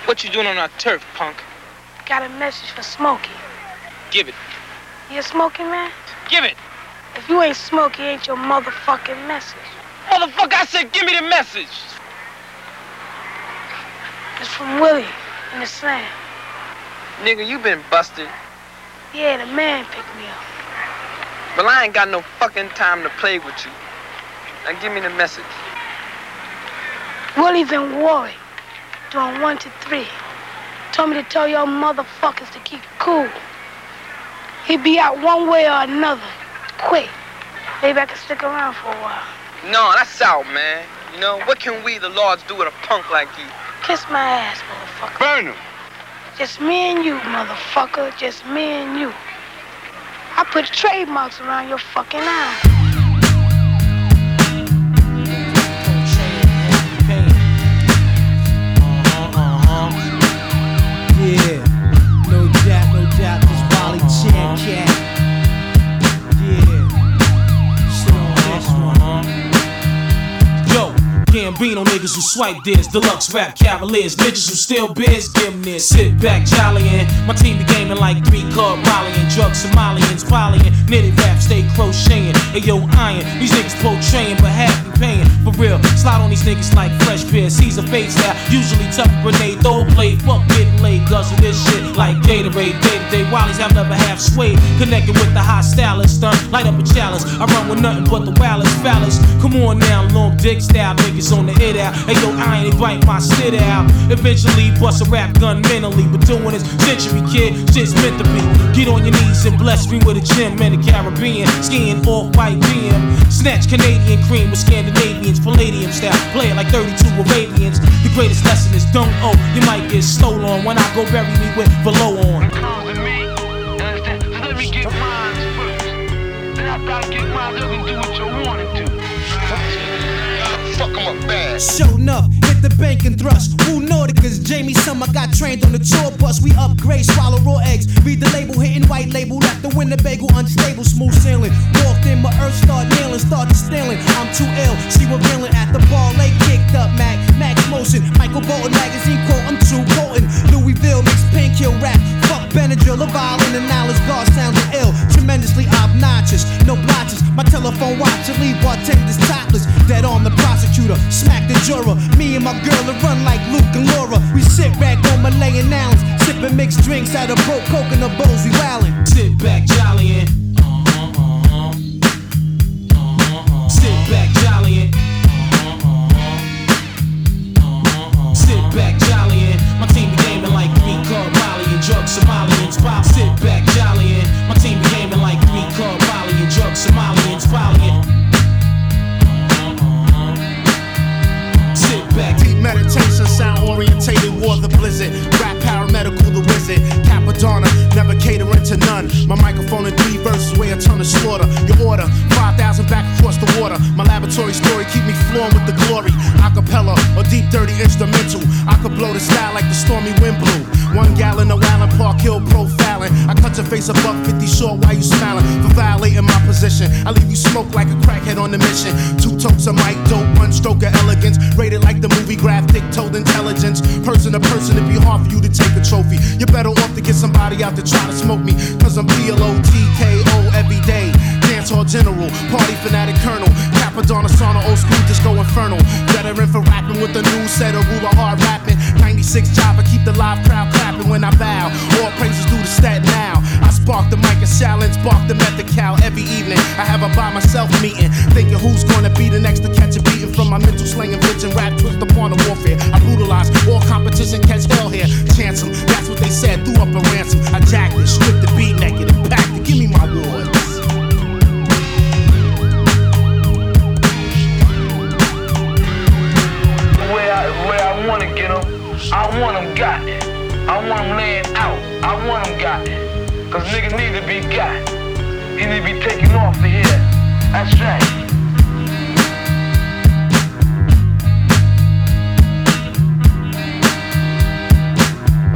What you doing on our turf, punk? Got a message for Smokey. Give it. You a Smokey, man? Give it. If you ain't Smokey, ain't your motherfucking message. Motherfucker, I said give me the message. It's from Willie in the Slam. Nigga, you been busted. Yeah, the man picked me up. Well, I ain't got no fucking time to play with you. Now give me the message. Willie's in Warwick, doing 1 to 3. Told me to tell y'all motherfuckers to keep cool. He'd be out one way or another, quick. Maybe I can stick around for a while. No, that's out, man. You know, what can we, the Lords, do with a punk like you? Kiss my ass, motherfucker. Burn him. Just me and you, motherfucker. Just me and you. I put trademarks around your fucking eyes. Yeah, no doubt, this Wally Chan cat. Yeah, sit on this one. Yo, Gambino niggas who swipe this, deluxe rap cavaliers, niggas who steal biz, give them this. Sit back, jollying. My team be gaming like 3-card volleying, drug Somalians, polying, knitted rap, stay crocheting. Hey yo, iron, these niggas portraying, but half be paying. For real, slide on these niggas like fresh beer. Caesar fade style, usually tough grenade, throw play, fuck getting laid, guzzle this shit like Gatorade. Day to day, Wallies have never half swayed, connected with the hot stylist, stunt, light up a challenge. I run with nothing but the wildest phallus. Come on now, long dick style niggas on the hit out. Hey yo, I ain't bite my shit out. Eventually bust a rap gun mentally, but doing this century, kid, shit's meant to be. Get on your knees and bless me with a gym in the Caribbean, skiing off white BM. Snatch Canadian cream with Scandinavians, Palladium style, play it like 32 Arabians. The greatest lesson is don't owe, you might get stole on when I go bury me with below on. With me, you understand? So let me get mine first. Then after I get mine, you can do what you want to do. Fuck 'em up bad. Show enough, hit the bank and thrust. Who Nauticas, Jamie Summer got trained on the tour bus. We upgrade, swallow raw eggs. Read the label, hitting white label. Left the Winnebago unstable, smooth sailing. Walked in, my earth start nailing, started stealing. I'm too ill, she revealing at the bar. Late kicked up, Max Motion. Michael Bolton magazine quote, I'm too potent. Louisville mixed pink hill rap. Fuck Benadryl, a violin and knowledge. God sounded ill, tremendously obnoxious. No blotches, my telephone watch to leave bartenders topless. Dead on the prosecutor, smack the juror. Me and my girl to run like Luke and Laura. We sit back on Malayan Islands, sipping mixed drinks out of broke coconut bowls. We wildin'. Sit back, jollyin'. Sit back, jollyin'. Sit back, jollyin'. My team be gaming like 3-card Molly and drug Somalians pop. Sit back, jollyin'. My team be gaming like 3-card Molly and drug Somalians polying. Sit back. Deep meditation, sound orientated, war the blizzard. Rap paramedical, the wizard. Capadonna, never catering to none. My microphone in 3 verses, weigh a ton of slaughter. Your order, 5,000 back across the water. My laboratory story keep me flowing with the glory. Acapella or deep dirty instrumental. I could blow the style like the stormy wind blew. 1 gallon of Allen Park Hill profiling. I cut your face above 50 short while you smiling. For violating my position, I leave you smoke like a crackhead on the mission. 2 totes of mic dope, 1 stroke of elegance. Rated like the movie graphic, told intelligence. Person to person, it'd be hard for you to take a trophy. You're better off to get somebody out to try to smoke me. Cause I'm PLOTKO every day. Dancehall general, party fanatic colonel. Capadonna sauna, old school disco infernal. Veteran for rapping with a new set of ruler hard rapping. 96 Java, keep the live crowd clapping when I bow. All praises due to stat now. I spark the mic and challenge, spark the method cow every evening. I have a by myself meeting, thinking who's gonna be the next to catch a beating from my mental slang and vision rap twist upon the warfare. I brutalize all competition, catch hell here. Chance 'em, that's what they said, threw up a ransom. I jacked it, stripped the beat naked and packed it. Give me my awards. Where I wanna get him, I want him got. I want him laying out, I want him got. Cause niggas need to be got. He need to be taken off of here. That's right.